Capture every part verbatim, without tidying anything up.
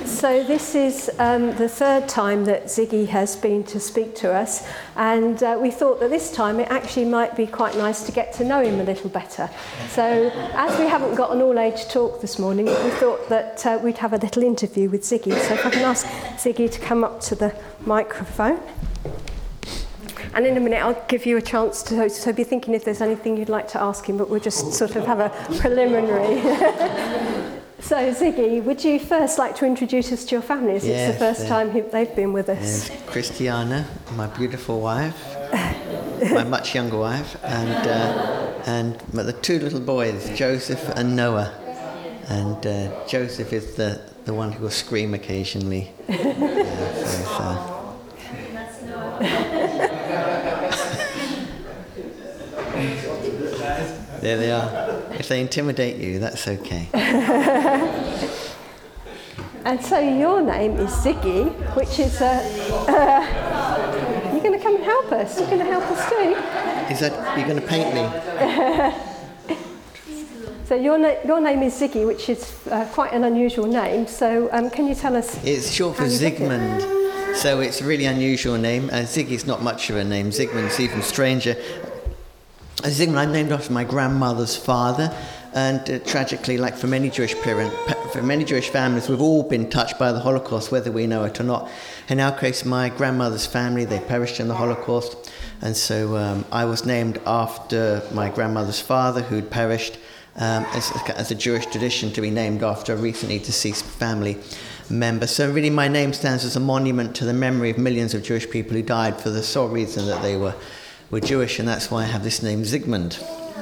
So this is um, the third time that Ziggy has been to speak to us, and uh, we thought that this time it actually might be quite nice to get to know him a little better. So as we haven't got an all-age talk this morning, we thought that uh, we'd have a little interview with Ziggy. So if I can ask Ziggy to come up to the microphone. And in a minute I'll give you a chance to so be thinking if there's anything you'd like to ask him, but we'll just sort of have a preliminary. So Ziggy, would you first like to introduce us to your family? As yes, it's the first uh, time he, they've been with us. Yes, Christiana, my beautiful wife, my much younger wife, and uh, and the two little boys, Joseph and Noah. And uh, Joseph is the, the one who will scream occasionally. uh, so, so. There they are. If they intimidate you, that's okay. And so your name is Ziggy, which is a... Uh, uh, you're going to come and help us. You're going to help us too. Is that... You're going to paint me? So your, na- your name is Ziggy, which is uh, quite an unusual name. So um, can you tell us... It's short for Zygmunt. So it's a really unusual name. Uh, Ziggy's not much of a name. Zygmunt's even stranger. Zygmunt, I'm named after my grandmother's father, and uh, tragically, like for many Jewish parents, for many Jewish families, we've all been touched by the Holocaust, whether we know it or not. In our case, my grandmother's family, they perished in the Holocaust, and so um, I was named after my grandmother's father, who'd perished, um, as, as a Jewish tradition to be named after a recently deceased family member. So really, my name stands as a monument to the memory of millions of Jewish people who died for the sole reason that they were. We're Jewish, and that's why I have this name, Zygmunt.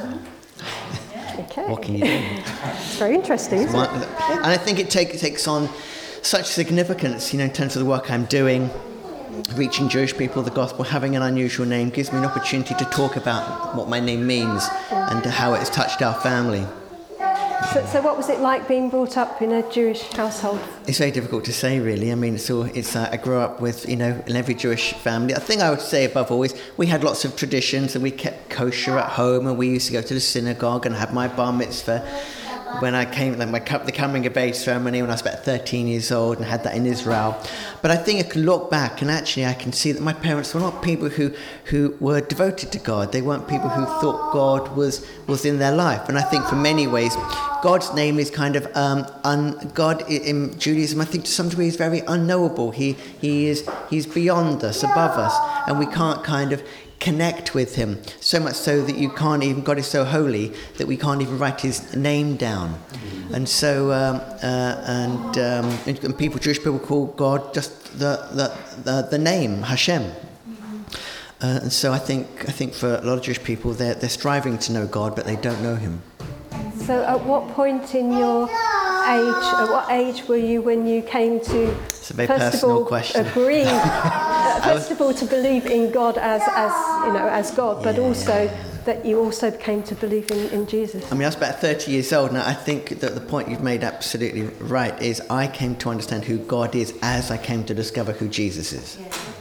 Okay. What can you do? It's very interesting, isn't one, it? And I think it take, takes on such significance, you know, in terms of the work I'm doing, reaching Jewish people, the gospel. Having an unusual name gives me an opportunity to talk about what my name means and how it has touched our family. So, so what was it like being brought up in a Jewish household? It's very difficult to say, really. I mean, it's all, it's, uh, I grew up with, you know, in every Jewish family. I think I would say above all is we had lots of traditions, and we kept kosher at home, and we used to go to the synagogue and have my bar mitzvah. When I came, like my the coming of age ceremony when I was about thirteen years old, and had that in Israel. But I think I can look back, and actually I can see that my parents were not people who, who were devoted to God. They weren't people who thought God was, was in their life. And I think for many ways, God's name is kind of, um, un, God in Judaism, I think to some degree is very unknowable. He, he is, he's beyond us, above us, and we can't kind of connect with him, so much so that you can't even, God is so holy that we can't even write his name down. And so, um, uh, and, um, and people, Jewish people call God just the the, the, the name, Hashem. Uh, and so I think I think for a lot of Jewish people, they're, they're striving to know God, but they don't know him. So at what point in your age, at what age were you when you came to, it's a very first personal of all, question. agree, uh, first of all, to believe in God as, as you know, as God, but yeah. also that you also came to believe in, in Jesus? I mean, I was about thirty years old, and I think that the point you've made absolutely right is I came to understand who God is as I came to discover who Jesus is.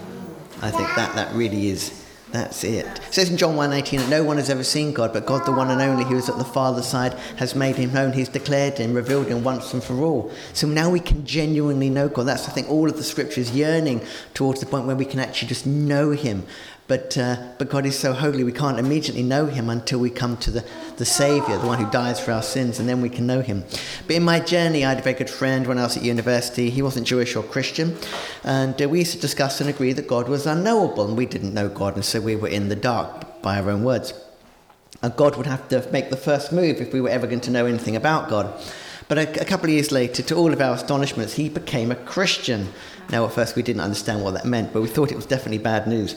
I think that, that really is, that's it. It says in John one eighteen that no one has ever seen God, but God, the one and only, who is at the Father's side, has made him known. He's declared him, revealed him once and for all. So now we can genuinely know God. That's, I think, all of the scriptures yearning towards the point where we can actually just know him. But uh, but God is so holy, we can't immediately know him until we come to the, the Saviour, the one who dies for our sins, and then we can know him. But in my journey, I had a very good friend when I was at university. He wasn't Jewish or Christian, and uh, we used to discuss and agree that God was unknowable, and we didn't know God, and so we were in the dark, by our own words. And God would have to make the first move if we were ever going to know anything about God. But a, a couple of years later, to all of our astonishments, he became a Christian. Now, at first, we didn't understand what that meant, but we thought it was definitely bad news.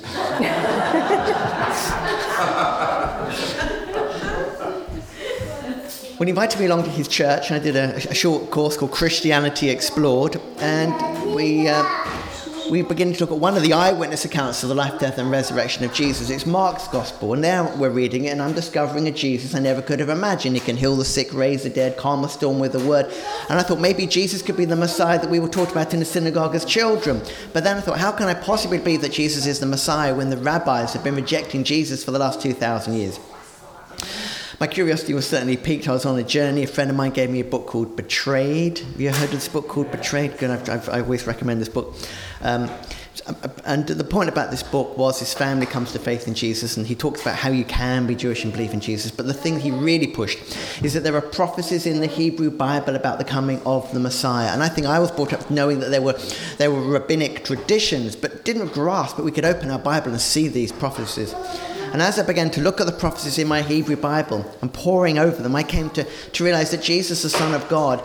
Well, he invited me along to his church, and I did a, a short course called Christianity Explored, and we uh, we begin to look at one of the eyewitness accounts of the life, death, and resurrection of Jesus. It's Mark's Gospel, and now we're reading it, and I'm discovering a Jesus I never could have imagined. He can heal the sick, raise the dead, calm a storm with a word. And I thought maybe Jesus could be the Messiah that we were taught about in the synagogue as children. But then I thought, how can I possibly believe that Jesus is the Messiah when the rabbis have been rejecting Jesus for the last two thousand years? my curiosity was certainly piqued. I was on a journey. A friend of mine gave me a book called Betrayed. Have you heard of this book called Betrayed? Good. I've, I've, I always recommend this book. Um, and the point about this book was his family comes to faith in Jesus, and he talks about how you can be Jewish and believe in Jesus. But the thing he really pushed is that there are prophecies in the Hebrew Bible about the coming of the Messiah. And I think I was brought up knowing that there were there were rabbinic traditions, but didn't grasp that we could open our Bible and see these prophecies. And as I began to look at the prophecies in my Hebrew Bible and poring over them, I came to, to realize that Jesus, the Son of God,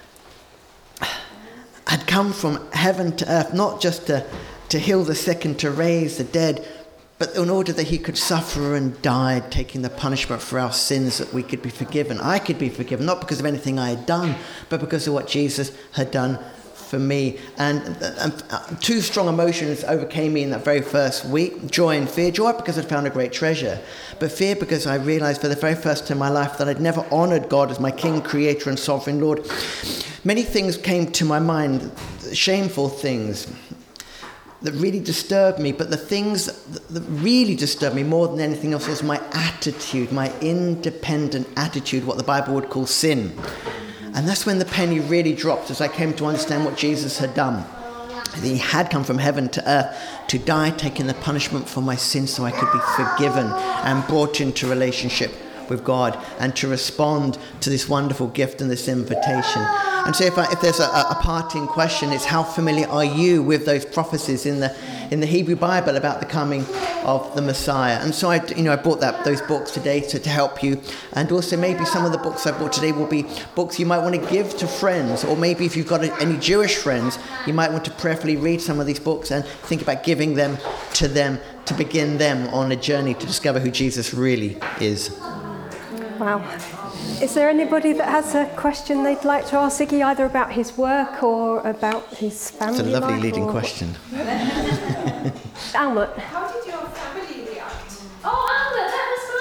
had come from heaven to earth, not just to, to heal the sick and to raise the dead, but in order that he could suffer and die, taking the punishment for our sins, that we could be forgiven. I could be forgiven, not because of anything I had done, but because of what Jesus had done for me. And, and uh, two strong emotions overcame me in that very first week: joy and fear. Joy because I'd found a great treasure, but fear because I realized for the very first time in my life that I'd never honored God as my King, Creator and Sovereign Lord. Many things came to my mind, shameful things that really disturbed me, but the things that really disturbed me more than anything else was my attitude, my independent attitude, what the Bible would call sin. And that's when the penny really dropped, as I came to understand what Jesus had done. He had come from heaven to earth to die, taking the punishment for my sins so I could be forgiven and brought into relationship with God and to respond to this wonderful gift and this invitation. And so if, I, if there's a, a parting question, it's how familiar are you with those prophecies in the in the Hebrew Bible about the coming of the Messiah? And so I, you know, I brought that those books today to, to help you. And also maybe some of the books I brought today will be books you might want to give to friends, or maybe if you've got any Jewish friends, you might want to prayerfully read some of these books and think about giving them to them to begin them on a journey to discover who Jesus really is. Wow. Is there anybody that has a question they'd like to ask Ziggy, either about his work or about his family life? It's a lovely life leading or... question. Almut. How did your family react? Oh, Albert,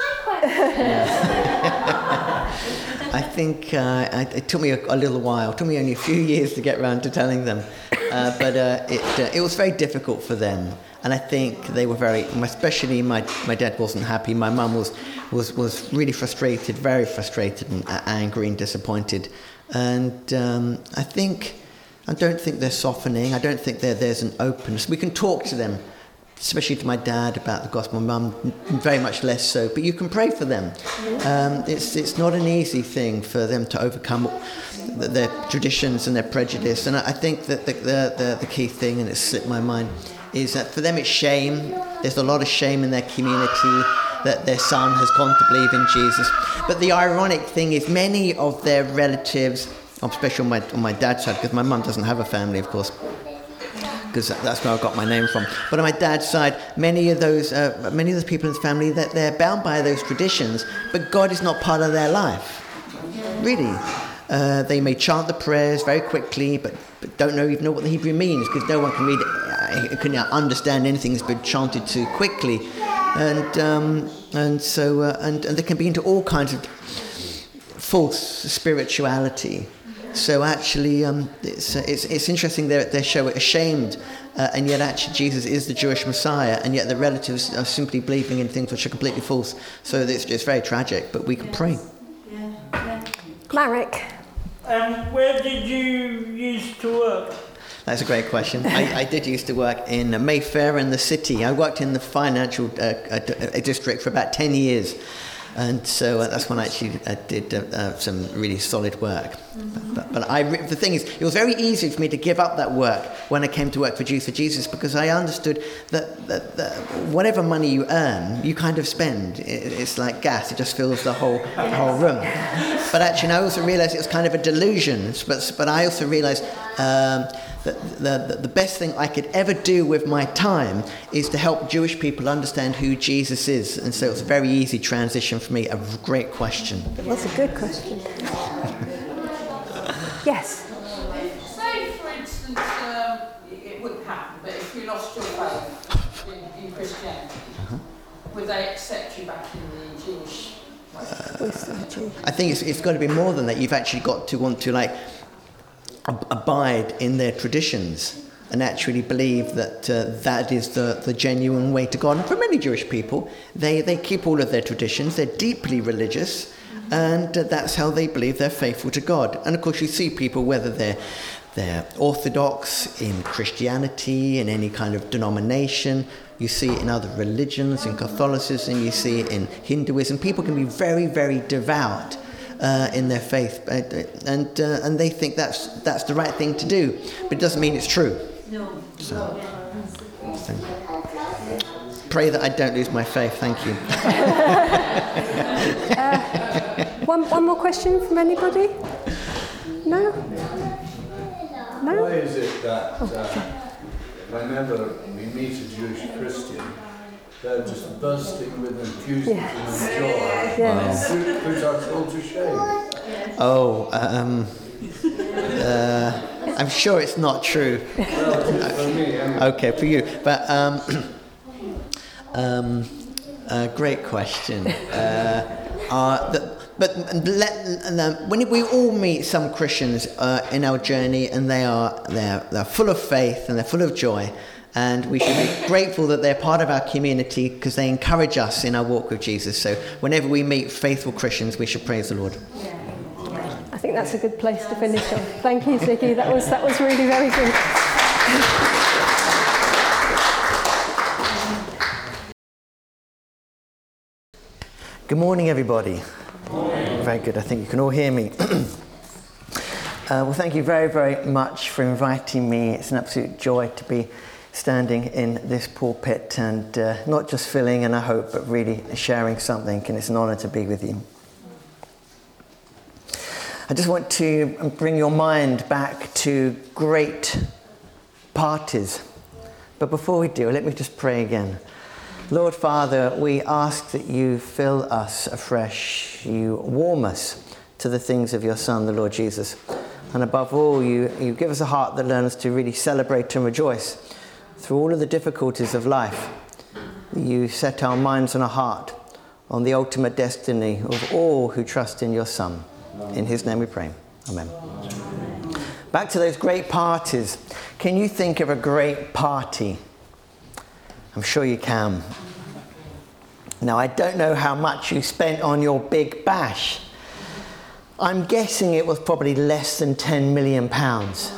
that was my question. I think uh, it took me a, a little while. It took me only a few years to get around to telling them. Uh, but uh, it, uh, it was very difficult for them. And I think they were very, especially my, my dad wasn't happy. My mum was, was, was really frustrated, very frustrated and uh, angry and disappointed. And um, I think, I don't think they're softening. I don't think there's an openness. We can talk to them, especially to my dad, about the gospel. My mum, very much less so. But you can pray for them. Um, it's it's not an easy thing for them to overcome their traditions and their prejudice. And I think that the the, the, the key thing, and it slipped my mind, is that for them it's shame. There's a lot of shame in their community that their son has gone to believe in Jesus. But the ironic thing is many of their relatives, especially on my, on my dad's side, because my mum doesn't have a family, of course, because that's where I got my name from. But on my dad's side, many of those, uh, many of the people in the family, that they're bound by those traditions, but God is not part of their life, really. Uh, they may chant the prayers very quickly, but, but don't know even know what the Hebrew means, because no one can read it, uh, can understand anything that's been chanted too quickly, and um, and so uh, and, and they can be into all kinds of false spirituality. So actually, um, it's, it's it's interesting they they show it ashamed, uh, and yet actually Jesus is the Jewish Messiah, and yet the relatives are simply believing in things which are completely false. So it's just very tragic. But we can pray. Yeah, yeah. Marek. Um, where did you used to work? That's a great question. I, I did used to work in Mayfair in the city. I worked in the financial uh, uh, district for about ten years. And so uh, that's when I actually uh, did uh, uh, some really solid work. Mm-hmm. But, but I, the thing is, it was very easy for me to give up that work when I came to work for Jews for Jesus, because I understood that, that, that whatever money you earn, you kind of spend. It, it's like gas; it just fills the whole the whole room. But actually, I also realised it was kind of a delusion. But but I also realised um, that the, the the best thing I could ever do with my time is to help Jewish people understand who Jesus is. And so it was a very easy transition for me. A great question. That's a good question. Yes. Say, for instance, um, it wouldn't happen, but if you lost your faith in, in Christianity, uh-huh. would they accept you back in the Jewish way? Uh, I think it's, it's got to be more than that. You've actually got to want to like ab- abide in their traditions and actually believe that uh, that is the, the genuine way to God. And for many Jewish people, they, they keep all of their traditions. They're deeply religious, And uh, that's how they believe they're faithful to God. And of course you see people, whether they're they're orthodox in Christianity, in any kind of denomination, you see it in other religions, in Catholicism, you see it in Hinduism. People can be very, very devout uh, in their faith, uh, and uh, and they think that's that's the right thing to do, but it doesn't mean it's true. No. So, so pray that I don't lose my faith. Thank you. uh, one one more question from anybody? No. No? Why is it that uh, whenever we meet a Jewish Christian, they're just bursting with enthusiasm Yes. and joy, Yes. and put, put us all to shame? Oh, um, uh, I'm sure it's not true. Well, it is for me, anyway. Okay, for you. But um, um, uh, great question. Uh, uh, the, but let, uh, when we all meet some Christians uh, in our journey, and they are they're, they're full of faith and they're full of joy, and we should be grateful that they're part of our community because they encourage us in our walk with Jesus. So whenever we meet faithful Christians, we should praise the Lord. I think that's a good place to finish on. Thank you, Ziggy. That was that was really very good. Good morning, everybody. Morning. Very good. I think you can all hear me. uh, well, thank you very, very much for inviting me. It's an absolute joy to be standing in this pulpit and uh, not just filling in a hope, but really sharing something. And it's an honour to be with you. I just want to bring your mind back to great parties. But before we do, let me just pray again. Lord Father, we ask that you fill us afresh, you warm us to the things of your Son, the Lord Jesus. And above all, you, you give us a heart that learns to really celebrate and rejoice through all of the difficulties of life. You set our minds and our heart on the ultimate destiny of all who trust in your Son. In his name we pray. Amen. Back to those great parties. Can you think of a great party? I'm sure you can. Now, I don't know how much you spent on your big bash. I'm guessing it was probably less than ten million pounds.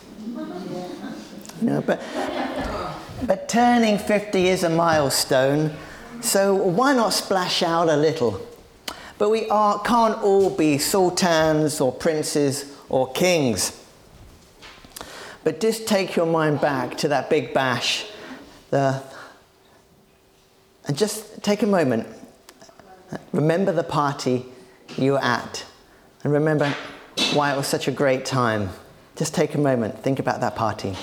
You know, but, but turning fifty is a milestone, so why not splash out a little? But we are, can't all be sultans or princes or kings. But just take your mind back to that big bash, the And just take a moment, remember the party you were at, and remember why it was such a great time. Just take a moment, think about that party.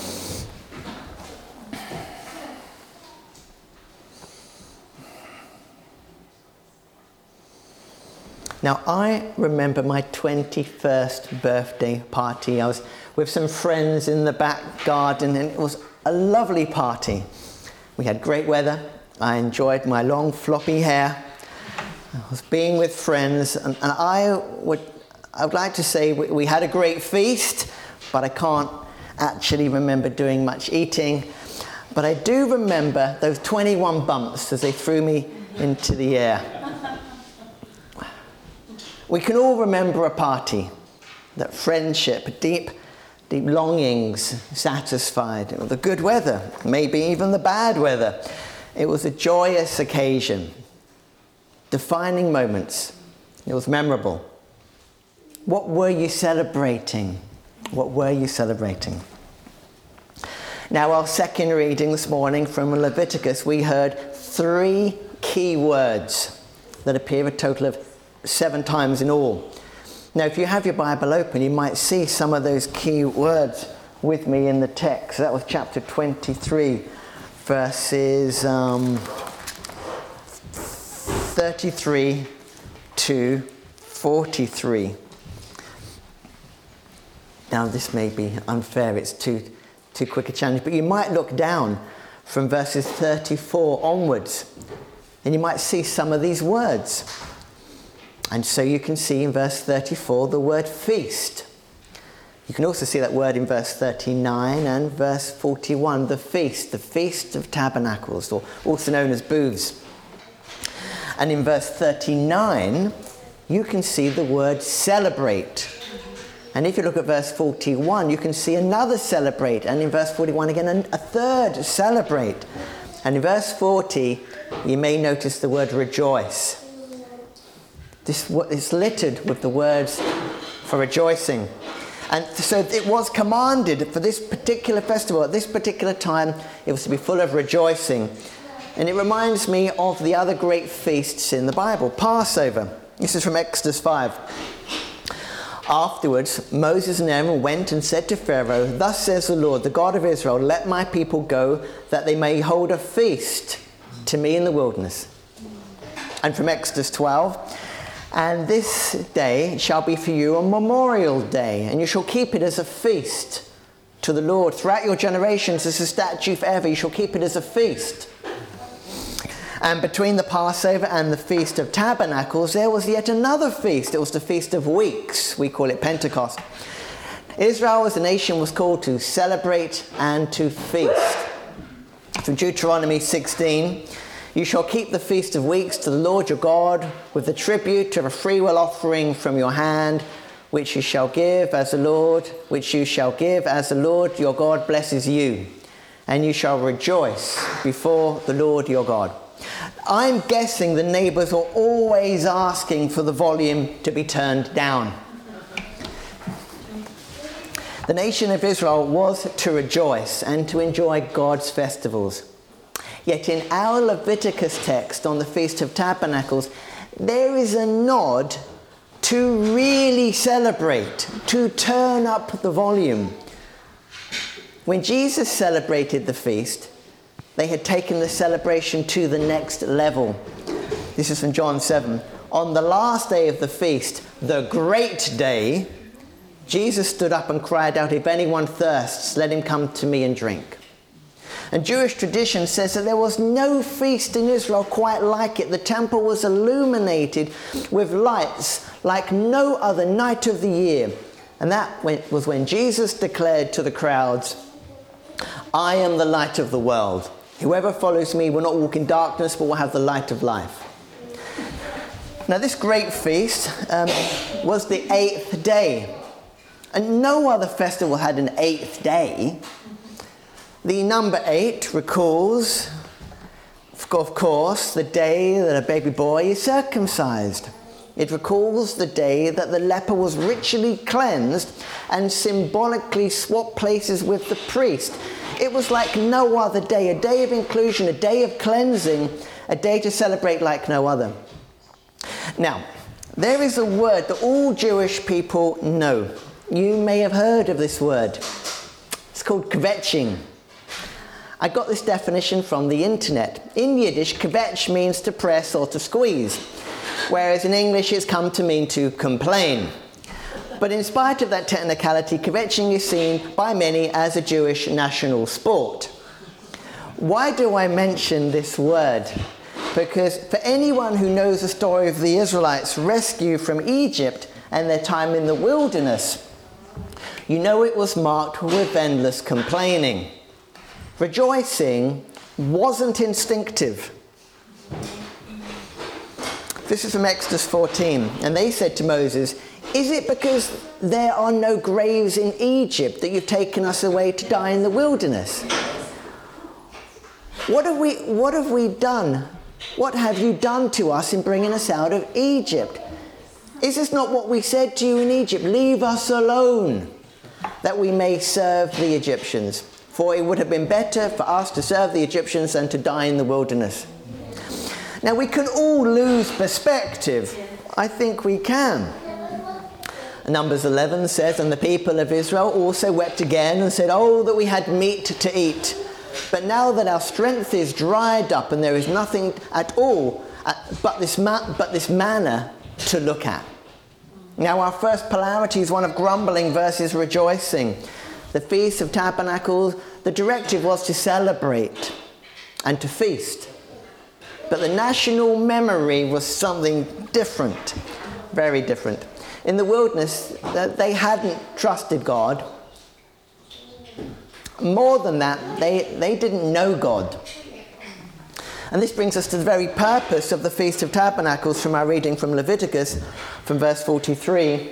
Now, I remember my twenty-first birthday party. I was with some friends in the back garden, and it was a lovely party. We had great weather. I enjoyed my long floppy hair. I was being with friends, and, and I would I would like to say we, we had a great feast, but I can't actually remember doing much eating. But I do remember those twenty-one bumps as they threw me into the air. We can all remember a party, that friendship, deep, deep longings satisfied, the good weather, maybe even the bad weather. It was a joyous occasion, defining moments. It was memorable. What were you celebrating? What were you celebrating? Now, our second reading this morning from Leviticus, we heard three key words that appear a total of seven times in all. Now, if you have your Bible open, you might see some of those key words with me in the text. That was chapter twenty-three. Verses um, thirty-three to forty-three. Now, this may be unfair, it's too, too quick a challenge, but you might look down from verses thirty-four onwards, and you might see some of these words. And so you can see in verse thirty-four the word feast. You can also see that word in verse thirty-nine and verse forty-one, the feast, the Feast of Tabernacles, or also known as booths. And in verse thirty-nine, you can see the word celebrate. And if you look at verse forty-one, you can see another celebrate. And in verse forty-one again, a third celebrate. And in verse forty, you may notice the word rejoice. This is littered with the words for rejoicing. And so it was commanded for this particular festival, at this particular time, it was to be full of rejoicing. And it reminds me of the other great feasts in the Bible, Passover. This is from Exodus five. Afterwards, Moses and Aaron went and said to Pharaoh, "Thus says the Lord, the God of Israel, let my people go, that they may hold a feast to me in the wilderness." And from Exodus twelve, "And this day shall be for you a memorial day, and you shall keep it as a feast to the Lord. Throughout your generations, as a statute forever, you shall keep it as a feast." And between the Passover and the Feast of Tabernacles, there was yet another feast. It was the Feast of Weeks. We call it Pentecost. Israel as a nation was called to celebrate and to feast. From Deuteronomy sixteen, "You shall keep the Feast of Weeks to the Lord your God with the tribute of a freewill offering from your hand, which you shall give as the Lord, which you shall give as the Lord your God blesses you. And you shall rejoice before the Lord your God." I'm guessing the neighbours were always asking for the volume to be turned down. The nation of Israel was to rejoice and to enjoy God's festivals. Yet in our Leviticus text on the Feast of Tabernacles, there is a nod to really celebrate, to turn up the volume. When Jesus celebrated the feast, they had taken the celebration to the next level. This is from John seven. On the last day of the feast, the great day, Jesus stood up and cried out, "If anyone thirsts, let him come to me and drink." And Jewish tradition says that there was no feast in Israel quite like it. The temple was illuminated with lights like no other night of the year. And that was when Jesus declared to the crowds, "I am the light of the world. Whoever follows me will not walk in darkness, but will have the light of life." Now this great feast um, was the eighth day. And no other festival had an eighth day. The number eight recalls, of course, the day that a baby boy is circumcised. It recalls the day that the leper was ritually cleansed and symbolically swapped places with the priest. It was like no other day, a day of inclusion, a day of cleansing, a day to celebrate like no other. Now, there is a word that all Jewish people know. You may have heard of this word. It's called kvetching. I got this definition from the internet. In Yiddish, kvetch means to press or to squeeze, whereas in English it's come to mean to complain. But in spite of that technicality, kvetching is seen by many as a Jewish national sport. Why do I mention this word? Because for anyone who knows the story of the Israelites' rescue from Egypt and their time in the wilderness, you know it was marked with endless complaining. Rejoicing wasn't instinctive. This is from Exodus fourteen, and they said to Moses, "Is it because there are no graves in Egypt that you've taken us away to die in the wilderness? What have we, what have we done? What have you done to us in bringing us out of Egypt? Is this not what we said to you in Egypt? Leave us alone, that we may serve the Egyptians. For it would have been better for us to serve the Egyptians than to die in the wilderness." Now we can all lose perspective. I think we can. Numbers eleven says, "And the people of Israel also wept again and said, 'Oh, that we had meat to eat. But now that our strength is dried up and there is nothing at all but this, ma- but this manna to look at.'" Now our first polarity is one of grumbling versus rejoicing. The Feast of Tabernacles, the directive was to celebrate and to feast. But the national memory was something different, very different. In the wilderness, they hadn't trusted God. More than that, they, they didn't know God. And this brings us to the very purpose of the Feast of Tabernacles from our reading from Leviticus, from verse forty-three.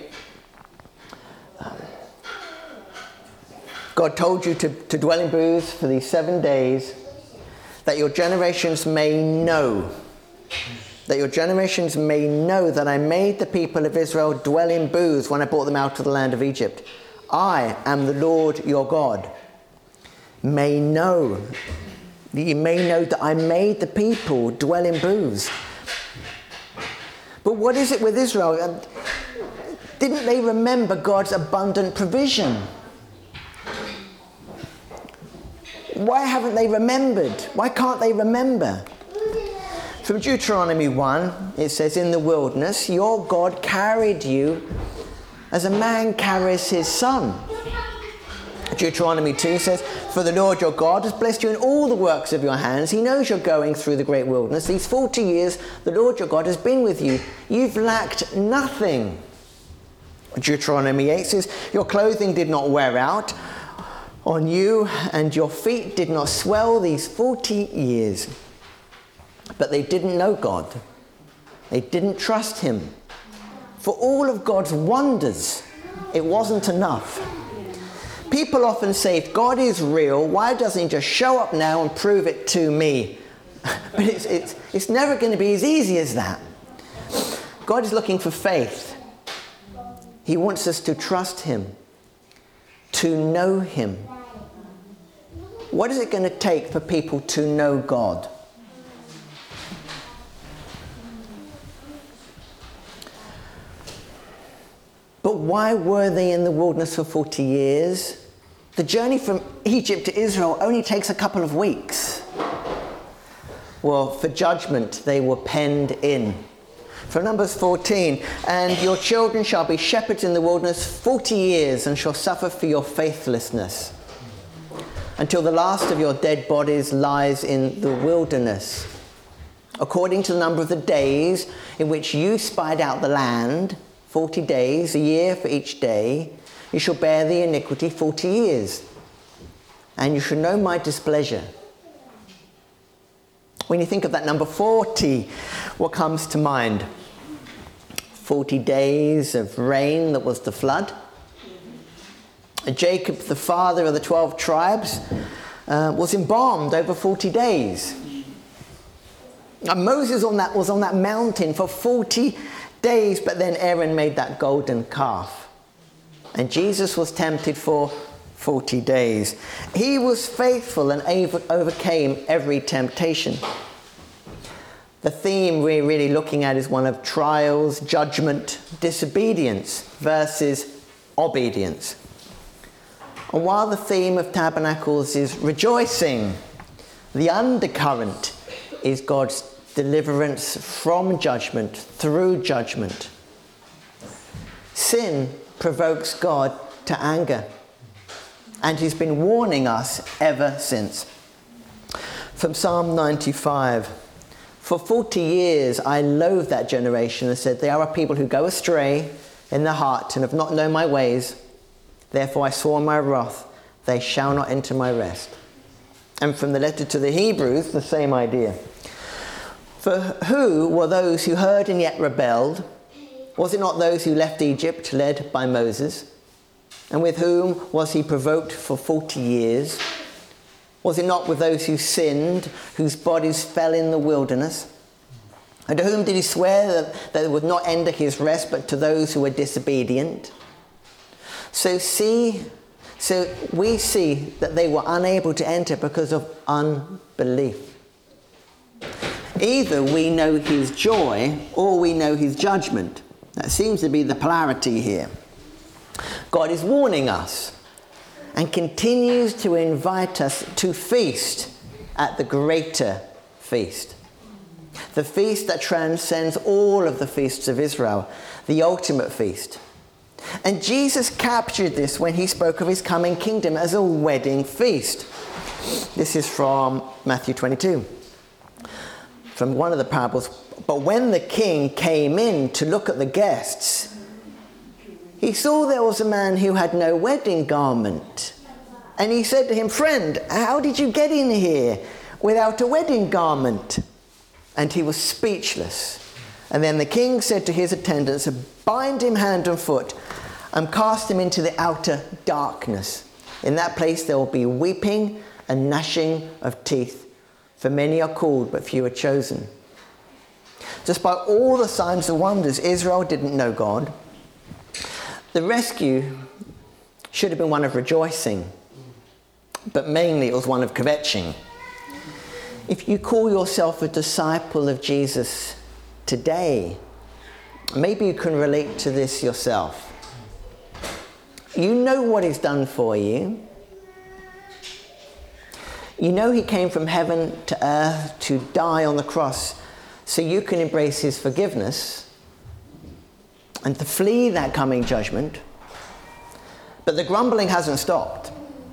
God told you to, to dwell in booths for these seven days, that your generations may know, that your generations may know that I made the people of Israel dwell in booths when I brought them out of the land of Egypt. I am the Lord your God. May know, you may know that I made the people dwell in booths. But what is it with Israel? Didn't they remember God's abundant provision? Why haven't they remembered? Why can't they remember? From Deuteronomy one, it says, in the wilderness, your God carried you as a man carries his son. Deuteronomy two says, for the Lord your God has blessed you in all the works of your hands. He knows you're going through the great wilderness. These forty years, the Lord your God has been with you. You've lacked nothing. Deuteronomy eight says, your clothing did not wear out on you, and your feet did not swell these forty years. But they didn't know God. They didn't trust him. For all of God's wonders, it wasn't enough. People often say, if God is real, why doesn't he just show up now and prove it to me? But it's, it's, it's never going to be as easy as that. God is looking for faith. He wants us to trust him, to know him. What is it going to take for people to know God? But why were they in the wilderness for forty years? The journey from Egypt to Israel only takes a couple of weeks. Well, for judgment they were penned in. From Numbers fourteen, and your children shall be shepherds in the wilderness forty years and shall suffer for your faithlessness, until the last of your dead bodies lies in the wilderness. According to the number of the days in which you spied out the land, forty days, a year for each day, you shall bear the iniquity forty years, and you shall know my displeasure. When you think of that number forty, what comes to mind? forty days of rain that was the flood. Jacob, the father of the twelve tribes, uh, was embalmed over forty days. And Moses on that was on that mountain for forty days, but then Aaron made that golden calf. And Jesus was tempted for forty days. He was faithful and overcame every temptation. The theme we're really looking at is one of trials, judgment, disobedience versus obedience. And while the theme of Tabernacles is rejoicing, the undercurrent is God's deliverance from judgment, through judgment. Sin provokes God to anger, and he's been warning us ever since. From Psalm ninety-five, for forty years I loathed that generation and said, they are a people who go astray in their heart and have not known my ways. Therefore I swore in my wrath, they shall not enter my rest. And from the letter to the Hebrews, the same idea. For who were those who heard and yet rebelled? Was it not those who left Egypt, led by Moses? And with whom was he provoked for forty years? Was it not with those who sinned, whose bodies fell in the wilderness? And to whom did he swear that, that they would not enter his rest, but to those who were disobedient? So see, so we see that they were unable to enter because of unbelief. Either we know his joy or we know his judgment. That seems to be the polarity here. God is warning us and continues to invite us to feast at the greater feast. The feast that transcends all of the feasts of Israel, the ultimate feast. And Jesus captured this when he spoke of his coming kingdom as a wedding feast. This is from Matthew twenty-two. From one of the parables. But when the king came in to look at the guests, he saw there was a man who had no wedding garment. And he said to him, friend, how did you get in here without a wedding garment. And he was speechless. And then the king said to his attendants, bind him hand and foot and cast him into the outer darkness. In that place there will be weeping and gnashing of teeth, for many are called but few are chosen. Despite all the signs and wonders, Israel didn't know God. The rescue should have been one of rejoicing, but mainly it was one of kvetching. If you call yourself a disciple of Jesus today, maybe you can relate to this yourself. You know what he's done for you. You know he came from heaven to earth to die on the cross so you can embrace his forgiveness and to flee that coming judgment. But the grumbling hasn't stopped.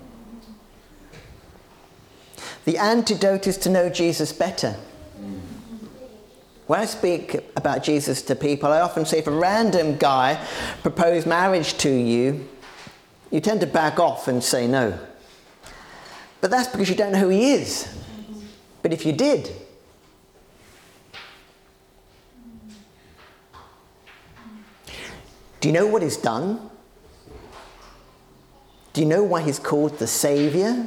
The antidote is to know Jesus better. When I speak about Jesus to people, I often say if a random guy proposed marriage to you, you tend to back off and say no. But that's because you don't know who he is. But if you did, do you know what he's done? Do you know why he's called the Saviour?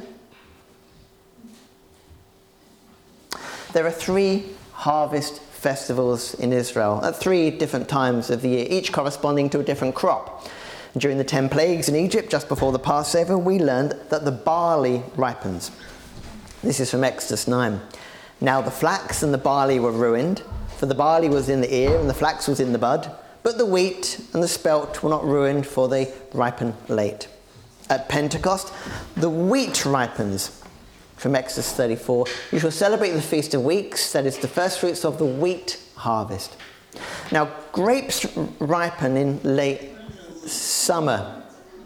There are three harvest festivals in Israel at three different times of the year, each corresponding to a different crop. During the ten plagues in Egypt, just before the Passover, we learned that the barley ripens. This is from Exodus nine. Now the flax and the barley were ruined, for the barley was in the ear and the flax was in the bud, but the wheat and the spelt were not ruined, for they ripen late. At Pentecost, the wheat ripens. From Exodus thirty-four, you shall celebrate the Feast of Weeks, that is the first fruits of the wheat harvest. Now, grapes ripen in late summer.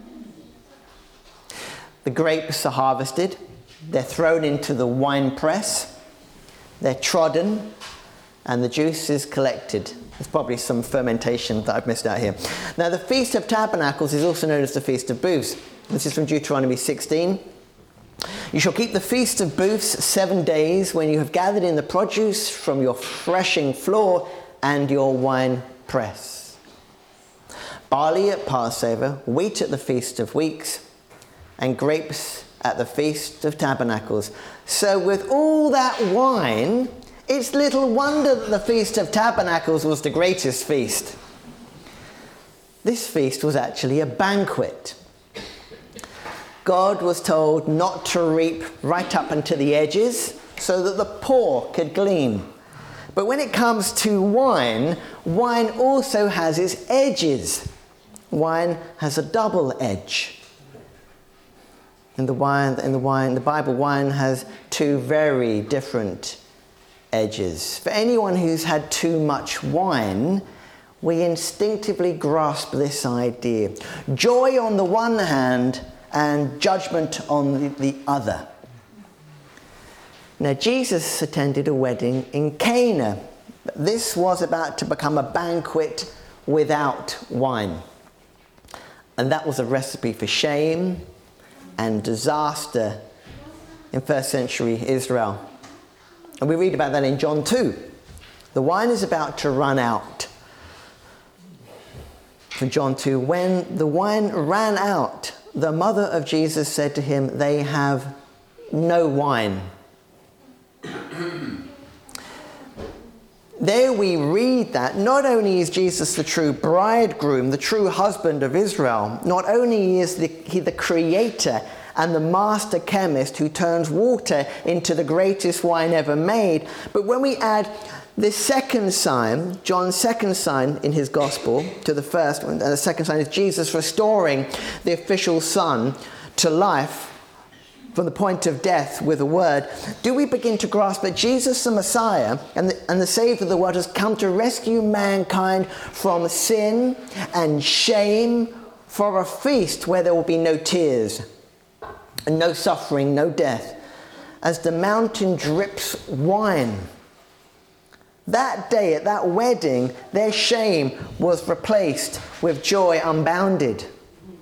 The grapes are harvested, they're thrown into the wine press, they're trodden, and the juice is collected. There's probably some fermentation that I've missed out here. Now, the Feast of Tabernacles is also known as the Feast of Booths. This is from Deuteronomy sixteen. You shall keep the Feast of Booths seven days when you have gathered in the produce from your threshing floor and your wine press. Barley at Passover, wheat at the Feast of Weeks, and grapes at the Feast of Tabernacles. So with all that wine, it's little wonder that the Feast of Tabernacles was the greatest feast. This feast was actually a banquet. God was told not to reap right up unto the edges so that the poor could glean. But when it comes to wine, wine also has its edges. Wine has a double edge. In the wine, in the wine, the Bible, wine has two very different edges. For anyone who's had too much wine, we instinctively grasp this idea. Joy on the one hand, and judgment on the, the other. Now, Jesus attended a wedding in Cana. This was about to become a banquet without wine. And that was a recipe for shame and disaster in first century Israel. And we read about that in John two. The wine is about to run out. From John two, when the wine ran out, the mother of Jesus said to him, they have no wine. There we read that not only is Jesus the true bridegroom, the true husband of Israel, not only is the, he the creator and the master chemist who turns water into the greatest wine ever made, but when we add the second sign, John's second sign in his gospel to the first one, and the second sign is Jesus restoring the official son to life from the point of death with a word, do we begin to grasp that Jesus the Messiah and the, and the Saviour of the world has come to rescue mankind from sin and shame for a feast where there will be no tears and no suffering, no death, as the mountain drips wine. That day, at that wedding, their shame was replaced with joy unbounded.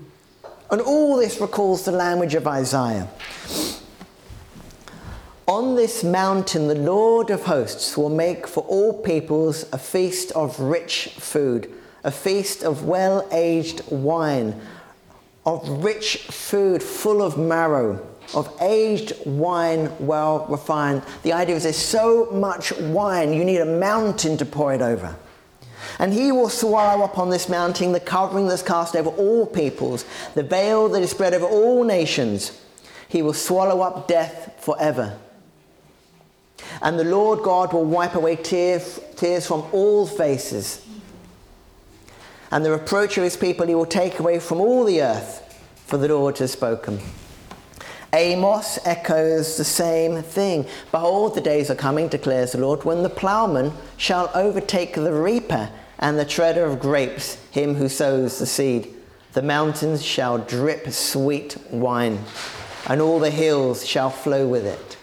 And all this recalls the language of Isaiah. On this mountain, the Lord of hosts will make for all peoples a feast of rich food, a feast of well-aged wine, of rich food full of marrow, of aged wine well refined. The idea is there's so much wine, you need a mountain to pour it over. And he will swallow up on this mountain the covering that's cast over all peoples, the veil that is spread over all nations. He will swallow up death forever. And the Lord God will wipe away tears, tears from all faces. And the reproach of his people he will take away from all the earth, for the Lord has spoken. Amos echoes the same thing. Behold, the days are coming, declares the Lord, when the plowman shall overtake the reaper and the treader of grapes, him who sows the seed. The mountains shall drip sweet wine, and all the hills shall flow with it.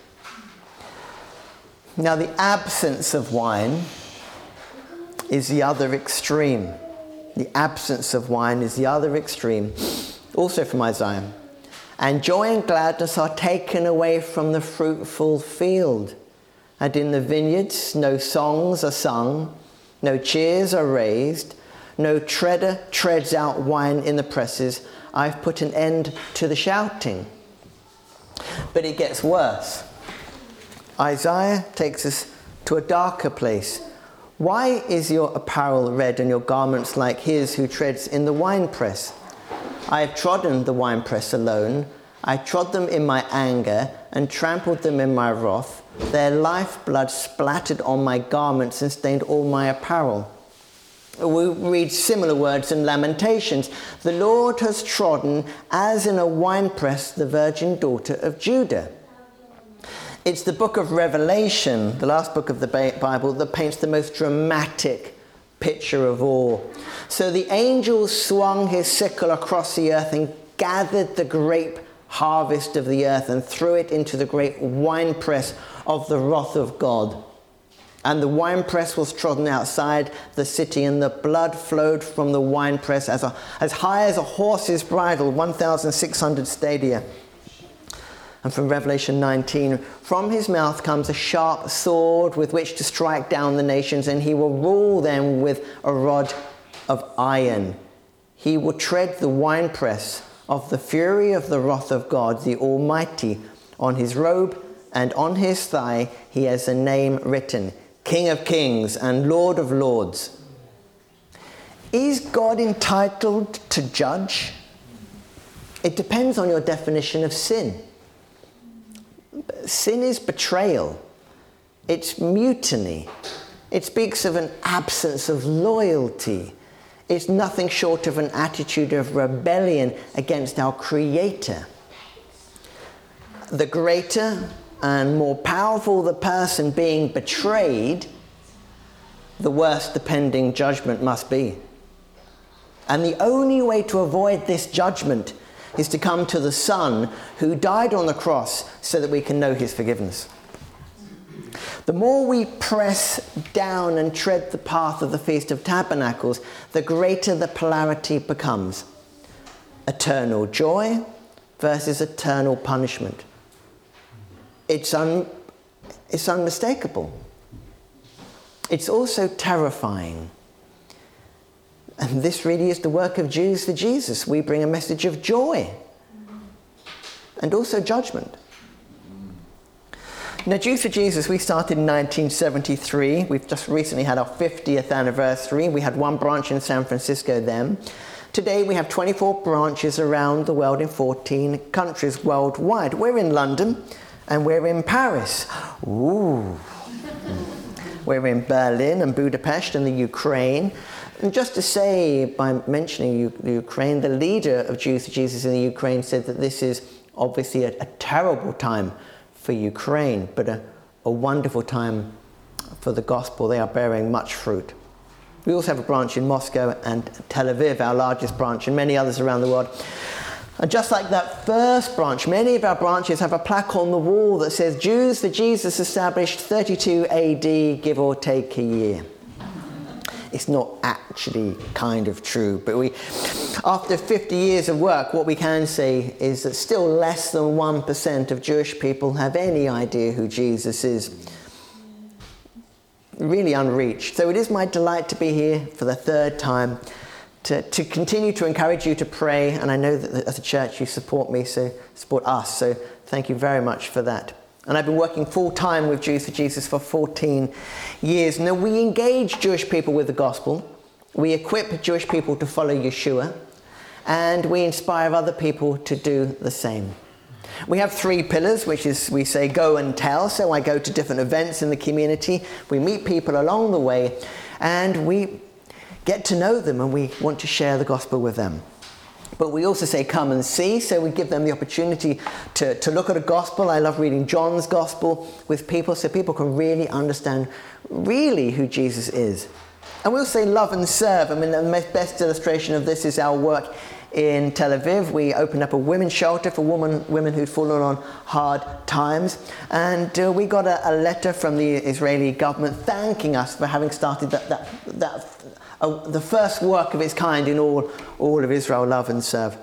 Now, the absence of wine is the other extreme. The absence of wine is the other extreme, also from Isaiah. And joy and gladness are taken away from the fruitful field. And in the vineyards no songs are sung, no cheers are raised, no treader treads out wine in the presses. I've put an end to the shouting. But it gets worse. Isaiah takes us to a darker place. Why is your apparel red and your garments like his who treads in the winepress? I have trodden the winepress alone. I trod them in my anger and trampled them in my wrath. Their lifeblood splattered on my garments and stained all my apparel. We read similar words in Lamentations. The Lord has trodden as in a winepress the virgin daughter of Judah. It's the book of Revelation, the last book of the Bible, that paints the most dramatic picture of all. So the angel swung his sickle across the earth and gathered the grape harvest of the earth and threw it into the great winepress of the wrath of God. And the winepress was trodden outside the city, and the blood flowed from the winepress as, a, as high as a horse's bridle, one thousand six hundred stadia. And from Revelation nineteen, from his mouth comes a sharp sword with which to strike down the nations, and he will rule them with a rod of iron. He will tread the winepress of the fury of the wrath of God, the Almighty. On his robe and on his thigh he has a name written, King of Kings and Lord of Lords. Is God entitled to judge? It depends on your definition of sin. Sin is betrayal. It's mutiny. It speaks of an absence of loyalty. It's nothing short of an attitude of rebellion against our Creator. The greater and more powerful the person being betrayed, the worse the pending judgment must be. And the only way to avoid this judgment is to come to the Son who died on the cross so that we can know his forgiveness. The more we press down and tread the path of the Feast of Tabernacles, the greater the polarity becomes. Eternal joy versus eternal punishment. It's, un, it's unmistakable. It's also terrifying. And this really is the work of Jews for Jesus. We bring a message of joy and also judgment. Now, Jews for Jesus, we started in nineteen seventy-three. We've just recently had our fiftieth anniversary. We had one branch in San Francisco then. Today we have twenty-four branches around the world in fourteen countries worldwide. We're in London and we're in Paris. Ooh. We're in Berlin and Budapest and the Ukraine. And just to say, by mentioning U- Ukraine, the leader of Jews for Jesus in the Ukraine said that this is obviously a, a terrible time for Ukraine, but a, a wonderful time for the gospel. They are bearing much fruit. We also have a branch in Moscow and Tel Aviv, our largest branch, and many others around the world. And just like that first branch, many of our branches have a plaque on the wall that says, Jews for Jesus established thirty-two A D, give or take a year. It's not actually kind of true, but we After fifty years of work, what we can say is that still less than one percent of Jewish people have any idea who Jesus is. Really unreached. So it is my delight to be here for the third time, to, to continue to encourage you to pray. And I know that as a church you support me, so support us. So thank you very much for that. And I've been working full-time with Jews for Jesus for fourteen years. Now, we engage Jewish people with the gospel. We equip Jewish people to follow Yeshua. And we inspire other people to do the same. We have three pillars, which is, we say, go and tell. So I go to different events in the community. We meet people along the way. And we get to know them, and we want to share the gospel with them. But we also say come and see, so we give them the opportunity to, to look at a gospel. I love reading John's gospel with people so people can really understand really who Jesus is. And we also say love and serve. I mean, the best illustration of this is our work in Tel Aviv. We opened up a women's shelter for women, women who'd fallen on hard times. And uh, we got a, a letter from the Israeli government thanking us for having started that, that, that uh, the first work of its kind in all, all of Israel, love and serve.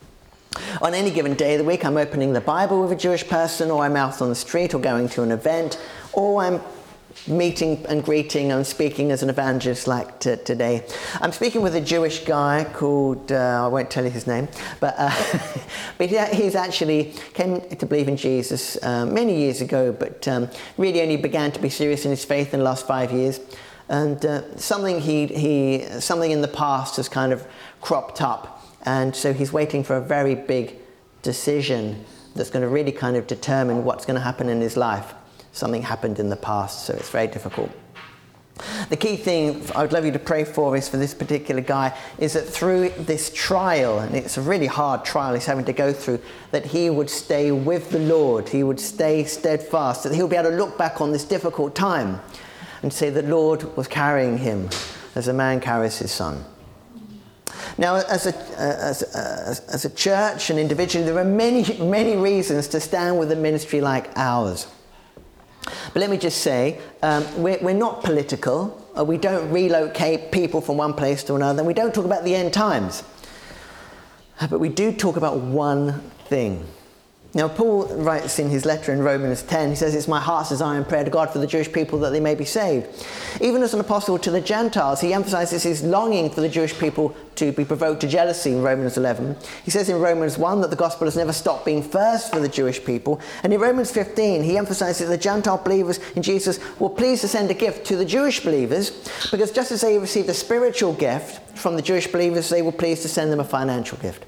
On any given day of the week, I'm opening the Bible with a Jewish person, or I'm out on the street or going to an event, or I'm meeting and greeting and speaking as an evangelist like t- today. I'm speaking with a Jewish guy called, uh, I won't tell you his name, but, uh, but he, he's actually came to believe in Jesus uh, many years ago, but um, really only began to be serious in his faith in the last five years. And uh, something he, he, something in the past has kind of cropped up, and so he's waiting for a very big decision that's going to really kind of determine what's going to happen in his life. Something happened in the past, so it's very difficult. The key thing I would love you to pray for is for this particular guy is that through this trial, and it's a really hard trial he's having to go through, that he would stay with the Lord, he would stay steadfast, that he'll be able to look back on this difficult time and say the Lord was carrying him as a man carries his son. Now, as a, as, as, as a church and individually, there are many, many reasons to stand with a ministry like ours. But let me just say, um, we're, we're not political. Uh, we don't relocate people from one place to another. And we don't talk about the end times. Uh, but we do talk about one thing. Now, Paul writes in his letter in Romans ten, he says, it's my heart's desire and prayer to God for the Jewish people that they may be saved. Even as an apostle to the Gentiles, he emphasizes his longing for the Jewish people to be provoked to jealousy in Romans eleven. He says in Romans one that the gospel has never stopped being first for the Jewish people. And in Romans fifteen, he emphasizes that the Gentile believers in Jesus were pleased to send a gift to the Jewish believers, because just as they received a spiritual gift from the Jewish believers, they were pleased to send them a financial gift.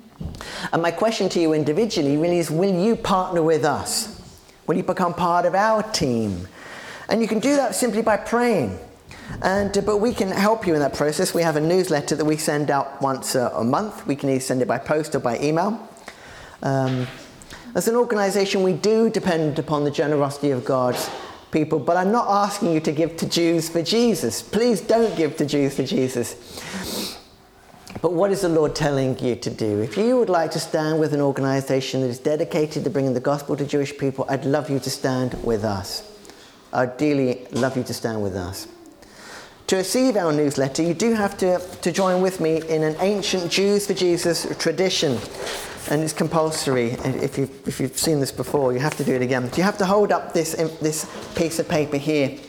And my question to you individually really is, will you partner with us? Will you become part of our team? And you can do that simply by praying. And uh, but we can help you in that process. We have a newsletter that we send out once uh, a month. We can either send it by post or by email. Um, as an organisation, we do depend upon the generosity of God's people, but I'm not asking you to give to Jews for Jesus. Please don't give to Jews for Jesus. But what is the Lord telling you to do? If you would like to stand with an organisation that is dedicated to bringing the gospel to Jewish people, I'd love you to stand with us. I'd dearly love you to stand with us. To receive our newsletter, you do have to, to join with me in an ancient Jews for Jesus tradition. And it's compulsory. If you've, if you've seen this before, you have to do it again. You have to hold up this, this piece of paper here.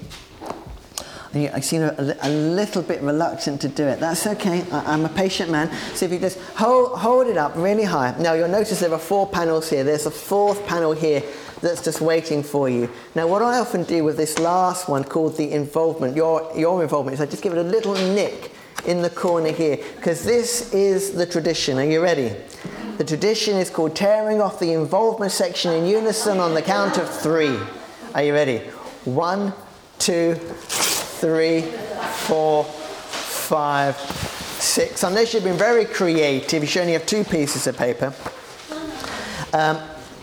I seem a, a little bit reluctant to do it. That's okay. I, I'm a patient man. So if you just hold, hold it up really high. Now you'll notice there are four panels here. There's a fourth panel here that's just waiting for you. Now what I often do with this last one called the involvement, your, your involvement, is I just give it a little nick in the corner here, because this is the tradition. Are you ready? The tradition is called tearing off the involvement section in unison on the count of three. Are you ready? One, two, three, four, five, six. Unless you've been very creative, you should only have two pieces of paper. Um,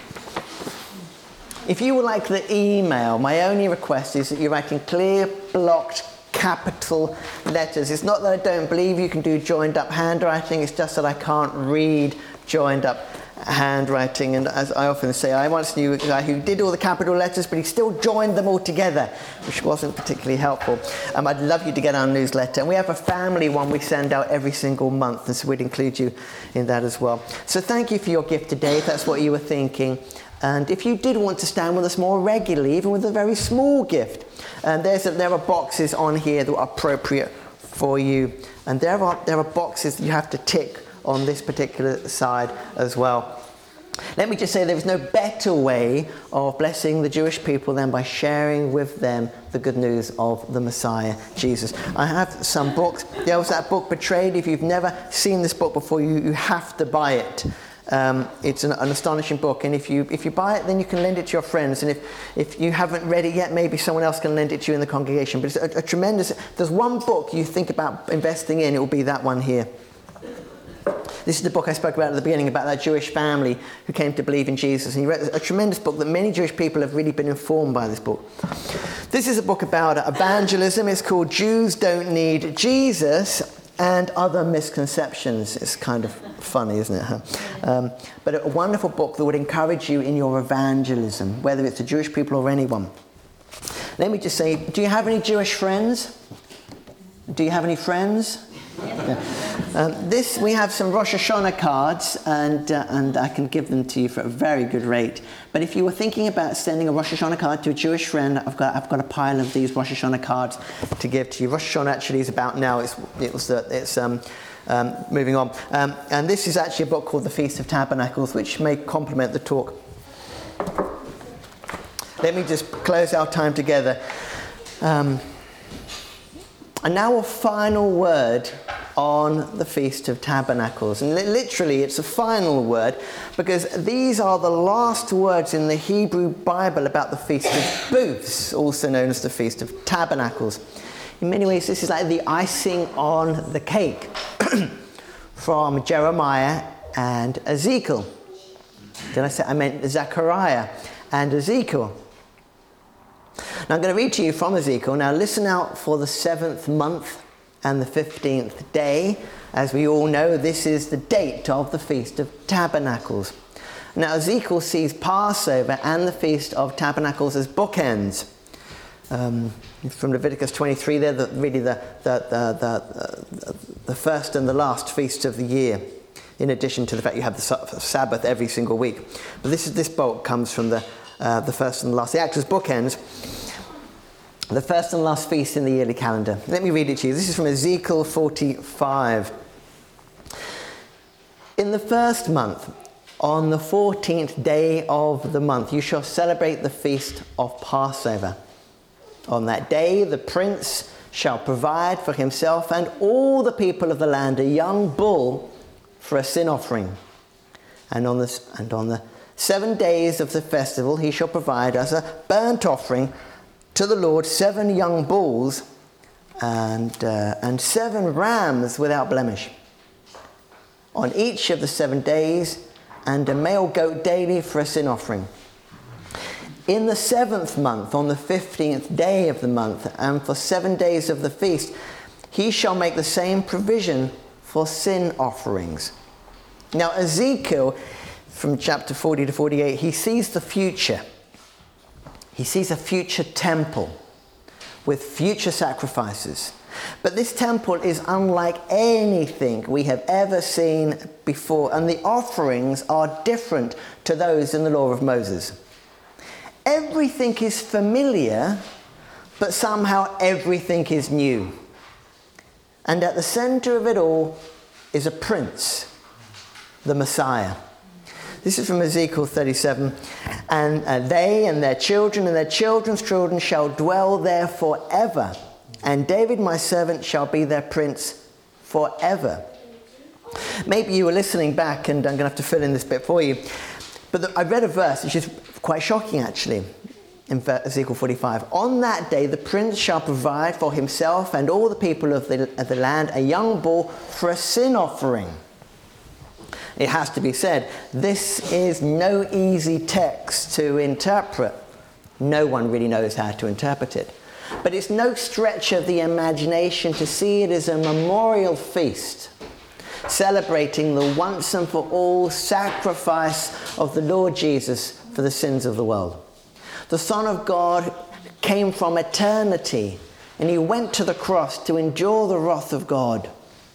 if you would like the email, my only request is that you're writing clear, blocked, capital letters. It's not that I don't believe you can do joined up handwriting, it's just that I can't read joined up handwriting. And as I often say, I once knew a guy who did all the capital letters, but he still joined them all together, which wasn't particularly helpful. Um, I'd love you to get our newsletter. And we have a family one we send out every single month, and so we'd include you in that as well. So thank you for your gift today, if that's what you were thinking. And if you did want to stand with us more regularly, even with a very small gift, and there's a, there are boxes on here that are appropriate for you. And there are, there are boxes that you have to tick on this particular side as well. Let me just say there is no better way of blessing the Jewish people than by sharing with them the good news of the Messiah, Jesus. I have some books. There was that book, Betrayed. If you've never seen this book before, you, you have to buy it. Um, it's an, an astonishing book, and if you if you buy it, then you can lend it to your friends, and if, if you haven't read it yet, maybe someone else can lend it to you in the congregation. But it's a, a tremendous, there's one book you think about investing in, it will be that one here. This is the book I spoke about at the beginning, about that Jewish family who came to believe in Jesus, and he read a tremendous book that many Jewish people have really been informed by this book. This is a book about evangelism. It's called Jews Don't Need Jesus and Other Misconceptions. It's kind of funny, isn't it? Huh? Um, but a wonderful book that would encourage you in your evangelism, whether it's the Jewish people or anyone. Let me just say, do you have any Jewish friends? Do you have any friends? Yeah. Um, this, we have some Rosh Hashanah cards, and uh, and I can give them to you for a very good rate. But if you were thinking about sending a Rosh Hashanah card to a Jewish friend, I've got I've got a pile of these Rosh Hashanah cards to give to you. Rosh Hashanah actually is about now. It's it's uh, it's um, um, moving on, um, and this is actually a book called The Feast of Tabernacles, which may complement the talk. Let me just close our time together. Um, And now a final word on the Feast of Tabernacles. And li- literally it's a final word because these are the last words in the Hebrew Bible about the Feast of Booths, also known as the Feast of Tabernacles. In many ways this is like the icing on the cake from Jeremiah and Ezekiel. Did I say I meant Zechariah and Ezekiel? Now I'm going to read to you from Ezekiel. Now listen out for the seventh month and the fifteenth day. As we all know, this is the date of the Feast of Tabernacles. Now Ezekiel sees Passover and the Feast of Tabernacles as bookends. Um, from Leviticus twenty-three, they're the, really the, the, the, the, the first and the last feast of the year, in addition to the fact you have the Sabbath every single week. But this, is, this book comes from the Uh, the first and the last. The actual bookends, the first and last feast in the yearly calendar. Let me read it to you. This is from Ezekiel forty-five. In the first month, on the fourteenth day of the month, you shall celebrate the feast of Passover. On that day, the prince shall provide for himself and all the people of the land a young bull for a sin offering. And on this, and on the Seven days of the festival he shall provide as a burnt offering to the Lord seven young bulls and, uh, and seven rams without blemish on each of the seven days, and a male goat daily for a sin offering. In the seventh month, on the fifteenth day of the month, and for seven days of the feast, he shall make the same provision for sin offerings. Now Ezekiel, from chapter forty to forty-eight, he sees the future. He sees a future temple with future sacrifices. But this temple is unlike anything we have ever seen before, and the offerings are different to those in the law of Moses. Everything is familiar, but somehow everything is new. And at the center of it all is a prince, the Messiah. This is from Ezekiel thirty-seven. And uh, they and their children and their children's children shall dwell there forever. And David my servant shall be their prince forever. Maybe you were listening back, and I'm going to have to fill in this bit for you. But the, I read a verse which is quite shocking actually. In Ezekiel forty-five. On that day the prince shall provide for himself and all the people of the, of the land a young bull for a sin offering. It has to be said, this is no easy text to interpret. No one really knows how to interpret it. But it's no stretch of the imagination to see it as a memorial feast celebrating the once and for all sacrifice of the Lord Jesus for the sins of the world. The Son of God came from eternity, and he went to the cross to endure the wrath of God,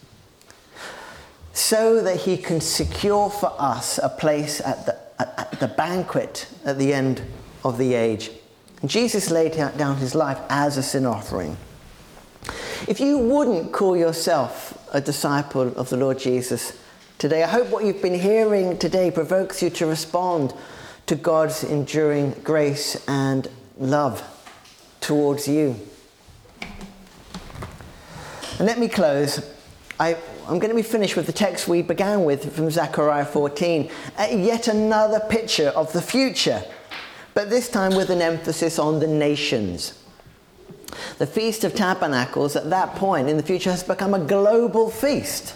so that he can secure for us a place at the, at the banquet at the end of the age. And Jesus laid down his life as a sin offering. If you wouldn't call yourself a disciple of the Lord Jesus today, I hope what you've been hearing today provokes you to respond to God's enduring grace and love towards you. And let me close. I, I'm going to be finished with the text we began with from Zechariah fourteen. Uh, yet another picture of the future, but this time with an emphasis on the nations. The Feast of Tabernacles at that point in the future has become a global feast.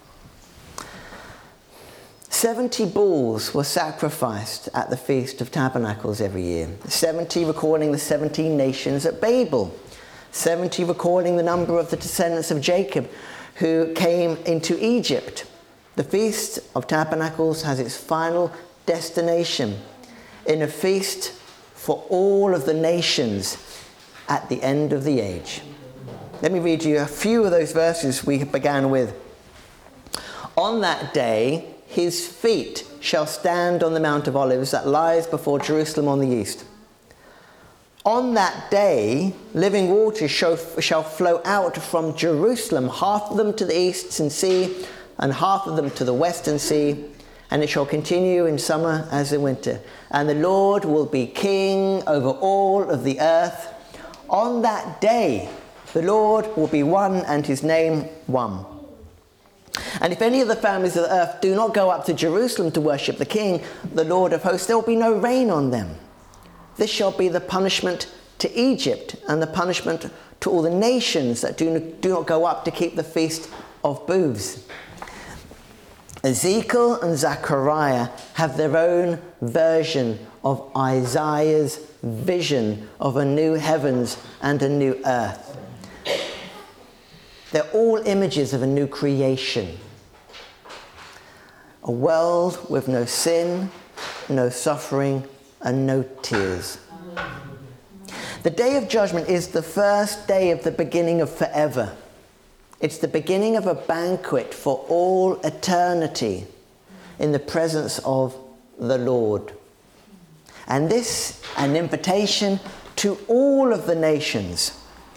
seventy bulls were sacrificed at the Feast of Tabernacles every year. seventy recording the seventeen nations at Babel. seventy recording the number of the descendants of Jacob who came into Egypt. The Feast of Tabernacles has its final destination in a feast for all of the nations at the end of the age. Let me read you a few of those verses we began with. On that day, his feet shall stand on the Mount of Olives that lies before Jerusalem on the east. On that day, living waters shall, shall flow out from Jerusalem, half of them to the eastern sea and half of them to the western sea, and it shall continue in summer as in winter. And the Lord will be king over all of the earth. On that day, the Lord will be one and his name one. And if any of the families of the earth do not go up to Jerusalem to worship the King, the Lord of hosts, there will be no rain on them. This shall be the punishment to Egypt and the punishment to all the nations that do, do not go up to keep the Feast of Booths. Ezekiel and Zechariah have their own version of Isaiah's vision of a new heavens and a new earth. They're all images of a new creation. A world with no sin, no suffering, and no tears. The day of judgment is the first day of the beginning of forever. It's the beginning of a banquet for all eternity in the presence of the Lord. And this, an invitation to all of the nations.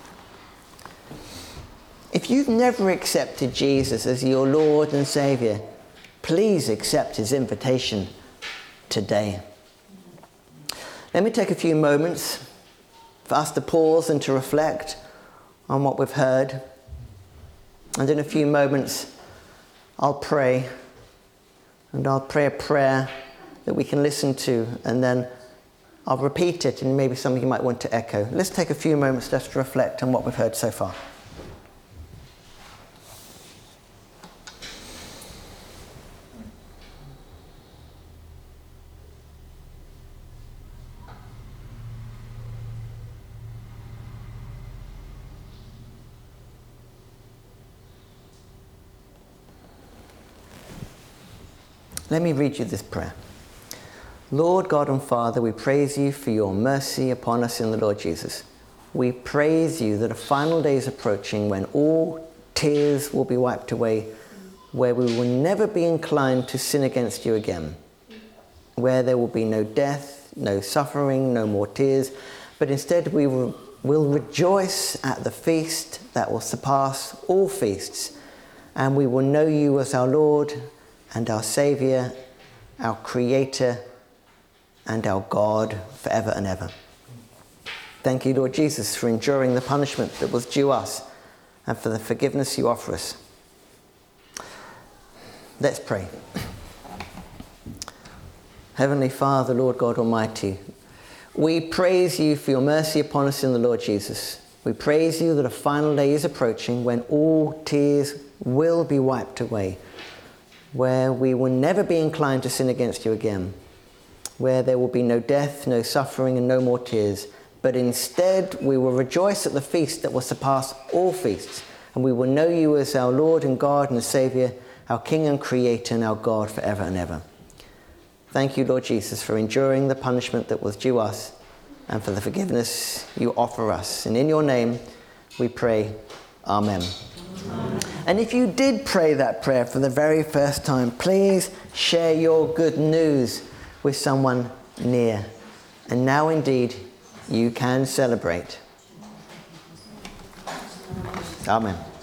If you've never accepted Jesus as your Lord and Saviour, please accept his invitation today. Let me take a few moments for us to pause and to reflect on what we've heard. And in a few moments, I'll pray. And I'll pray a prayer that we can listen to, and then I'll repeat it, and maybe something you might want to echo. Let's take a few moments just to reflect on what we've heard so far. Let me read you this prayer. Lord God and Father, we praise you for your mercy upon us in the Lord Jesus. We praise you that a final day is approaching when all tears will be wiped away, where we will never be inclined to sin against you again, where there will be no death, no suffering, no more tears, but instead we will, will rejoice at the feast that will surpass all feasts, and we will know you as our Lord and our Saviour, our Creator, and our God forever and ever. Thank you, Lord Jesus, for enduring the punishment that was due us and for the forgiveness you offer us. Let's pray. Heavenly Father, Lord God Almighty, we praise you for your mercy upon us in the Lord Jesus. We praise you that a final day is approaching when all tears will be wiped away, where we will never be inclined to sin against you again, where there will be no death, no suffering, and no more tears, but instead we will rejoice at the feast that will surpass all feasts, and we will know you as our Lord and God and Saviour our King and Creator and our God forever and ever. Thank you, Lord Jesus, for enduring the punishment that was due us and for the forgiveness you offer us. And in your name we pray, Amen. Amen. And if you did pray that prayer for the very first time, please share your good news with someone near. And now indeed you can celebrate. Amen.